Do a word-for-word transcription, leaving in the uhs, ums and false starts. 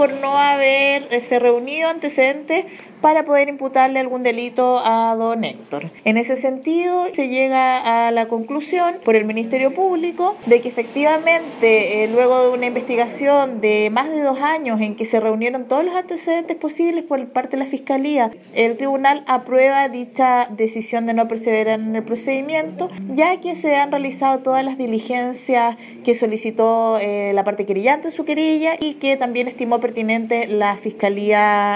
por no haberse reunido antecedentes para poder imputarle algún delito a don Héctor. En ese sentido, se llega a la conclusión por el Ministerio Público de que efectivamente, eh, luego de una investigación de más de dos años en que se reunieron todos los antecedentes posibles por parte de la Fiscalía, el tribunal aprueba dicha decisión de no perseverar en el procedimiento, ya que se han realizado todas las diligencias que solicitó eh, la parte querellante en su querella y que también estimó pertinente la Fiscalía